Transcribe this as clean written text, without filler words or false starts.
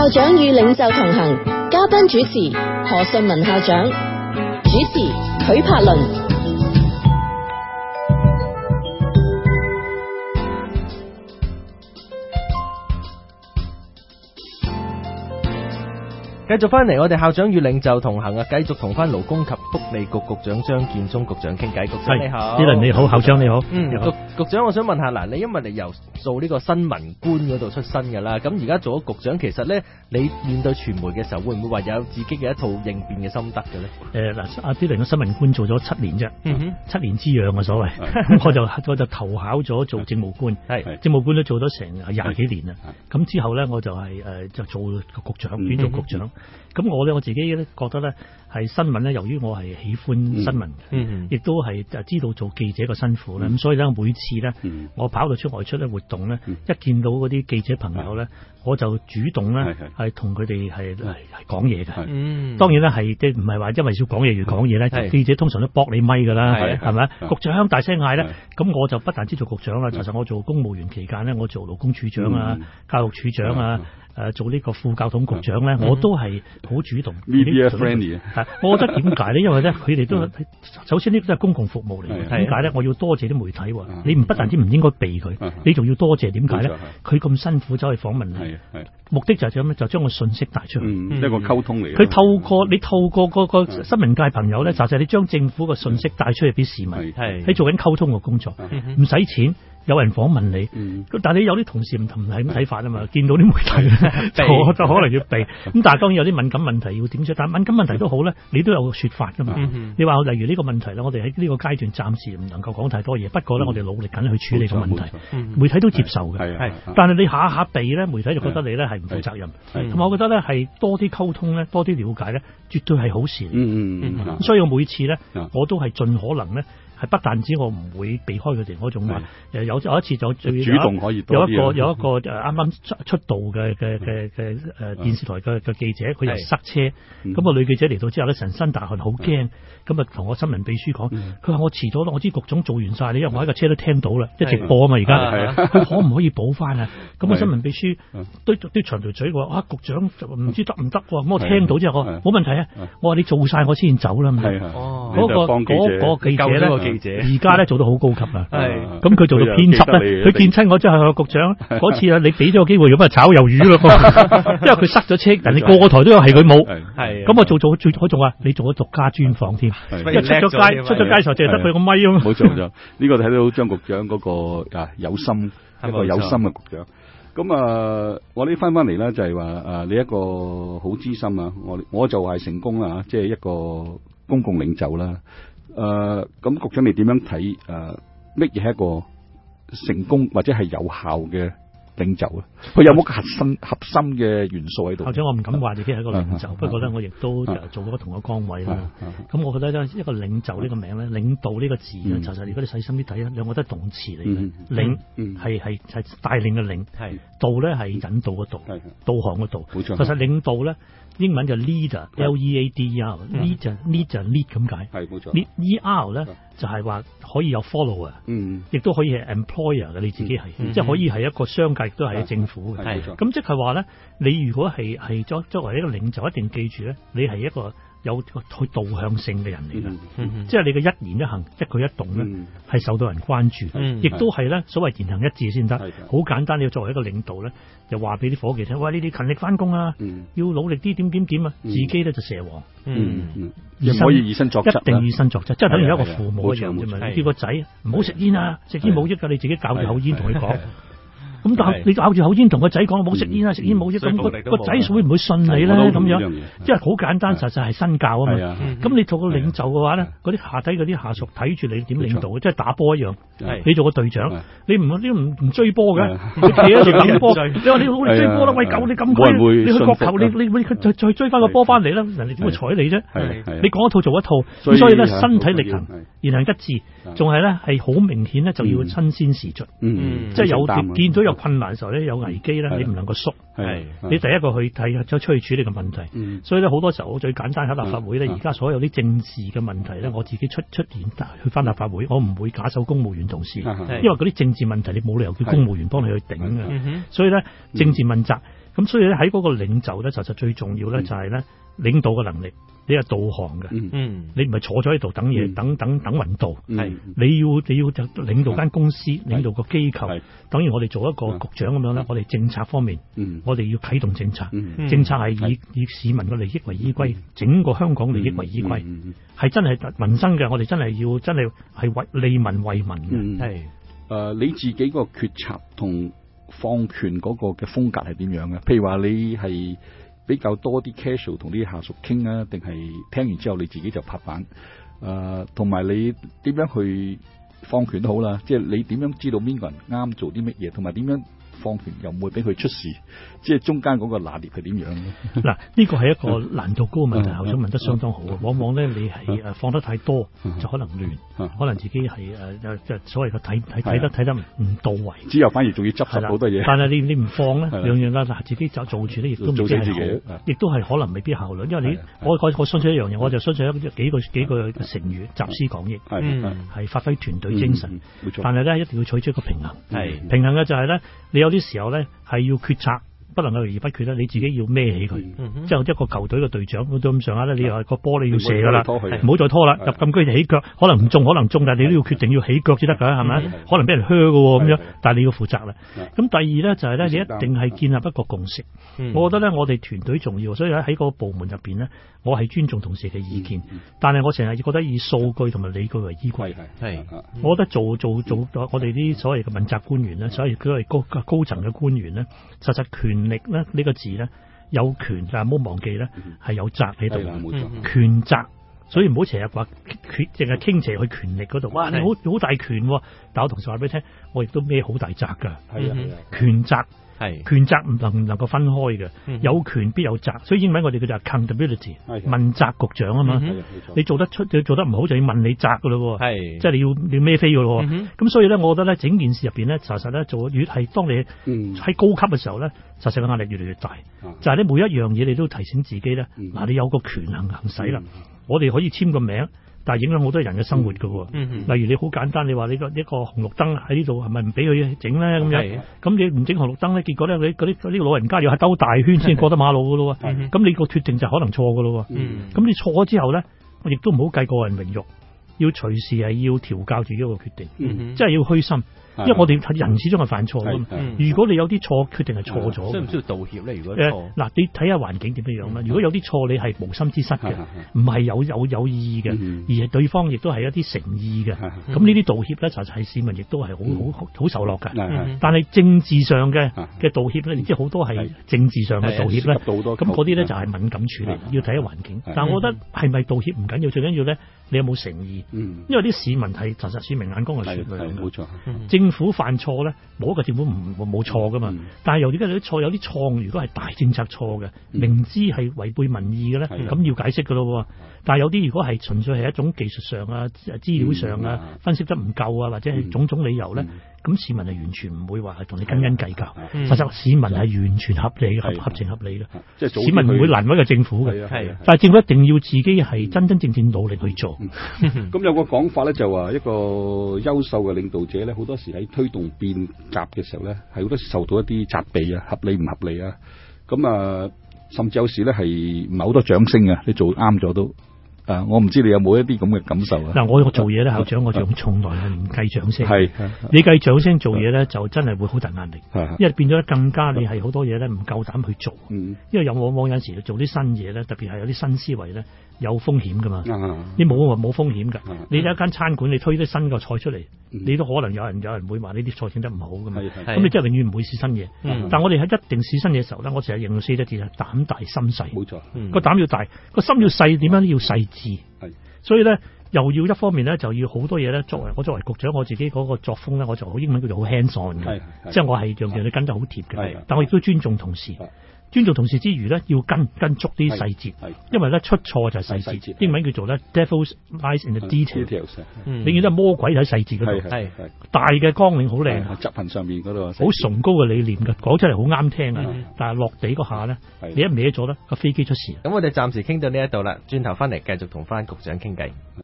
校長與領袖同行，嘉賓主持何順文校長，主持許柏倫。 繼續翻嚟，我哋校長與領袖同行啊！繼續同翻勞工及福利局局長張建宗局長傾偈。局長你好， 呢輪你好，校長你好。 你好。局長，我想問下嗱，你因為你由做呢個新聞官嗰度出身噶啦，咁而家做咗局長，其實咧你面對傳媒嘅時候，會唔會話有自己嘅一套應變嘅心得嘅咧？ 嗱，阿啲嚟嘅新聞官做咗7年啫，7年之癢嘅所謂。我就投考咗做政務官，政務官都做咗成20幾年啦。咁之後咧，我就係就做局長，轉做局長。咁我自己咧覺得咧係新聞咧，由於我係喜歡新聞，亦都係知道做記者嘅辛苦咧，咁所以咧每次咧我跑到外出咧活動咧，一見到嗰啲記者朋友咧，我就主動咧係同佢哋係講嘢嘅。當然咧係即係唔係話因為要講嘢而講嘢咧，記者通常都搏你咪㗎啦，係咪？局長大聲嗌咧，咁我就不但知做局長啦，其實我做公務員期間咧，我做勞工處長啊、教育處長啊。做呢個副教統局長咧，我都係好主動。 Media friendly 我覺得點解咧？因為咧，佢哋都首先呢個都係公共服務嚟嘅。點解咧？我要多謝啲媒體喎。你唔不但止唔應該避佢，你仲要多謝。點解咧？佢咁辛苦走去訪問你，目的就係咁樣，就將個信息帶出去。 一個溝通嚟嘅。 佢透過個新聞界朋友咧，就係你將政府嘅信息帶出去俾市民。你做緊溝通嘅工作，唔使錢。有人訪問你，但係你有啲同事唔係咁睇法啊嘛，見到啲媒體就可能要避。咁但係當然有啲敏感問題要點啫？但係敏感問題都好咧，你都有個説法噶嘛。你話例如呢個問題咧，我哋喺呢個階段暫時唔能夠講太多嘢。不過咧，我哋努力緊去處理個問題，媒體都接受嘅。但係你下下避咧，媒體就覺得你咧係唔負責任。同埋我覺得咧係多啲溝通咧，多啲了解咧，絕對係好事。所以我每次咧，我都係盡可能咧。係不但止我唔會避開佢哋嗰種話，有一次就最主動可以有一個啱啱出道嘅電視台嘅記者，佢又塞車，咁個女記者嚟到之後咧，成身大汗，好驚，咁啊同我新聞秘書講，佢話我遲咗啦，我知局長做完晒，因為我喺架車都聽到啦，一直播啊嘛而家，佢可唔可以補翻啊？咁個新聞秘書都長條嘴話局長唔知得唔得喎？咁我聽到之後我冇問題啊，我話你做晒我先走啦嘛。嗰個記者咧。而家咧做到好高級啦，咁佢做到編輯咧，佢見親我之後，局長嗰次啊，你俾咗個機會，咁啊炒魷魚咯，因為佢塞咗車，人哋個個台都有，係佢冇，咁我我仲話你做咗獨家專訪添，因為出咗街時候淨係得佢個咪啊嘛。 冇錯，呢個睇到張局長嗰個有心，一個有心嘅局長。咁我呢翻嚟咧就係話你一個好資深啊，我就係成功啦，即係一個公共領袖啦。咁局長你點樣睇乜嘢係一個成功或者係有效嘅領袖咧？佢有冇核心嘅元素喺度？ 校長，我唔敢話自己係一個領袖，不過咧我亦都做咗同個崗位啦。咁我覺得咧一個領袖呢個名咧，領導呢個字咧，其實如果你細心啲睇，兩個都係動詞嚟嘅。領係帶領嘅領，導咧係引導嘅導，導航嘅導。冇錯。其實領導咧。英文就 leader，L-E-A-D-E-R，lead 就 lead 咁解。係冇錯。E-R 咧就係話可以有 follower，亦都可以係 employer 嘅，你自己係，即係可以係一個商界，亦都係政府嘅。係冇錯。咁即係話咧，你如果係作為一個領袖，一定記住咧，你係一個有去導向性嘅人嚟㗎。即係你嘅一言一行、一舉一動咧，係受到人關注，亦都係咧所謂言行一致先得。好簡單，你要作為一個領導咧。就話俾啲伙計聽，喂，你哋勤力翻工啊，要努力啲，點啊，自己咧就蛇王， 唔可以以身作則， 一定以身作則，即係等於一個父母一樣啫嘛。你叫個仔唔好食煙啊，食煙冇益㗎，你自己咬住口煙同佢講。咁但係你咬住口煙同個仔講冇食煙啊，食煙冇益，咁個仔會唔會信你咧？咁樣，即係好簡單，實係身教啊嘛。咁你做個領袖嘅話咧，嗰啲下低嗰啲下屬睇住你點領導，即係打波一樣。你做個隊長，你唔追波嘅，你企喺度等波。你話你努力追波啦，喂狗你咁鬼，你去角球，你再追翻個波翻嚟啦，人哋點會睬你啫？你講一套做一套，咁所以咧身體力行，言行一致，仲係咧係好明顯咧就要身先士卒。即係有見到有困難嘅時候咧，有危機咧，你唔能夠縮。你第一個去睇咗出去處理嘅問題。所以咧好多時候我最簡單喺立法會咧，而家所有啲政治嘅問題咧，我自己出現去翻立法會，我唔會假手公務員同事，因為嗰啲政治問題你冇理由叫公務員幫你去頂嘅。所以咧政治問責咁所以咧喺嗰個領袖咧，就最重要咧就係咧領導嘅能力，你係導航嘅，你唔係坐咗喺度等嘢，等運到，你要就領導間公司，領導個機構，等於我哋做一個局長咁樣咧，我哋政策方面，我哋要啟動政策，政策係以市民嘅利益為依歸，整個香港利益為依歸，係真係民生嘅，我哋真係係利民為民嘅。 你自己個決策同放權嗰個嘅風格係點樣嘅？譬如話你係比較多啲 casual 同啲下屬傾啊，定係聽完之後你自己就拍板？同埋你點樣去放權都好啦，即係你點樣知道邊個人啱做啲乜嘢，同埋點樣放權又唔會俾佢出事，即係中間嗰個拿捏係點樣咧？ 嗱，呢個係一個難度高嘅問題，校長問得相當好。往往咧你係放得太多，就可能亂，可能自己係即係所謂嘅睇得唔到位。之後反而仲要執拾好多嘢。但係你唔放咧，樣樣啦，自己就做住咧，亦都未必係好，亦都係可能未必效率。因為我相信一樣嘢，我就相信幾個成語集思廣益，係發揮團隊精神。但係咧一定要取出一個平衡。平衡嘅就係咧，你有啲時候咧係要決策，不能夠猶豫不決咧，你自己要孭起佢。即係一個球隊嘅隊長到咁上下咧，你又係個波你要射噶啦，唔好再拖啦，入禁區就起腳，可能唔中，但係你都要決定要起腳先得噶，係咪？可能俾人靴噶咁樣，但係你要負責啦。咁第二咧就係咧，你一定係建立一個共識。我覺得咧，我哋團隊重要，所以喺個部門入邊咧，我係尊重同事嘅意見，但係我成日覺得以數據同埋理據為依歸。我覺得做我哋啲所謂嘅問責官員咧，所謂佢係高層嘅官員咧，實權力咧呢個字咧，有權但係唔好忘記咧係有責喺度，權責，所以唔好成日話淨係傾斜去權力嗰度。哇，你好大權，但我同時話俾你聽，我亦都孭好大責噶。權責。權責唔能夠分開嘅，有權必有責，所以英文我哋叫做 accountability， 問責局長啊嘛。你做得出，你做得唔好就要問你責噶咯，即係你要孭飛噶咯。咁所以咧，我覺得咧，整件事入邊咧，實咧做越係當你喺高級嘅時候咧，實際嘅壓力越嚟越大。就係你每一樣嘢你都提醒自己咧，嗱，你有個權行使啦，我哋可以簽個名。但係影響好多人嘅生活㗎喎，例如你好簡單，你話你個一個紅綠燈喺呢度係咪唔俾佢整咧咁樣？咁你唔整紅綠燈咧，結果咧嗰啲老人家要係兜大圈先過得馬路㗎咯喎，咁你個決定就可能錯㗎咯喎，咁你錯咗之後咧，我亦都唔好計個人榮辱，要隨時係要調教自己個決定，即係要虛心。因為我哋人始終係犯錯㗎嘛。如果你有啲錯決定係錯咗， 需唔需要道歉咧？如果嗱，你睇下環境點樣啦。如果有啲錯你係無心之失嘅，唔係有意義嘅，而係對方亦都係一啲誠意嘅，咁呢啲道歉咧就係市民亦都係好受落㗎。但係政治上嘅道歉咧，即係好多係政治上嘅道歉咧，咁嗰啲咧就係敏感處理，要睇下環境。但係我覺得係咪道歉唔緊要，最緊要咧你有冇誠意。因為啲市民係實市民眼光係雪亮嘅，冇錯。政府犯錯咧，冇一個政府冇錯噶嘛。但係有啲有啲錯，如果係大政策錯嘅，明知係違背民意嘅咧，咁要解釋噶咯。但係有啲如果係純粹係一種技術上啊、資料上啊分析得唔夠啊，或者係種種理由咧，咁市民係完全唔會話係同你斤斤計較。實際市民係完全合理嘅，合情合理嘅。市民唔會難為個政府嘅，但係政府一定要自己係真真正正努力去做。 咁有個講法咧，就話一個優秀嘅領導者咧，好多時喺推動變革嘅時候咧，係好多時受到一啲責備啊，合理唔合理啊，咁甚至有時咧係唔係好多掌聲啊，你做啱咗都。我唔知你有冇一啲咁嘅感受啊？ 嗱，我做嘢咧，校長，我仲從來係唔計掌聲。你計掌聲做嘢咧，就真係會好大壓力。因為變咗更加你係好多嘢咧唔夠膽去做。因為往往有時做啲新嘢咧，特別係有啲新思維咧，有風險噶嘛。你冇風險㗎。你喺一間餐館，你推啲新個菜出嚟，你都可能有人會話呢啲菜整得唔好㗎嘛。咁你真係永遠唔會試新嘢。但我哋喺一定試新嘢嘅時候咧，我成日形容四隻字係膽大心細。冇錯。個膽要大，個心要細，點樣都要細。所以咧，又要一方面咧，就要好多嘢咧。作為局長，我自己嗰個作風咧，我就好英文叫做好 hands on 嘅，即係我係樣樣你跟得好貼嘅。但我亦都尊重同事，尊重同事之餘咧，要跟足啲細節，因為咧出錯就係細節。英文叫做咧 Devil's lies in the details，永遠都係魔鬼喺細節嗰度。大嘅綱領好靚， 執行上面嗰度好崇高嘅理念嘅，講出嚟好啱聽嘅，但係落地嗰下咧，你一歪咗咧，個飛機出事。 咁我哋暫時傾到呢一度啦，轉頭翻嚟繼續同翻局長傾偈。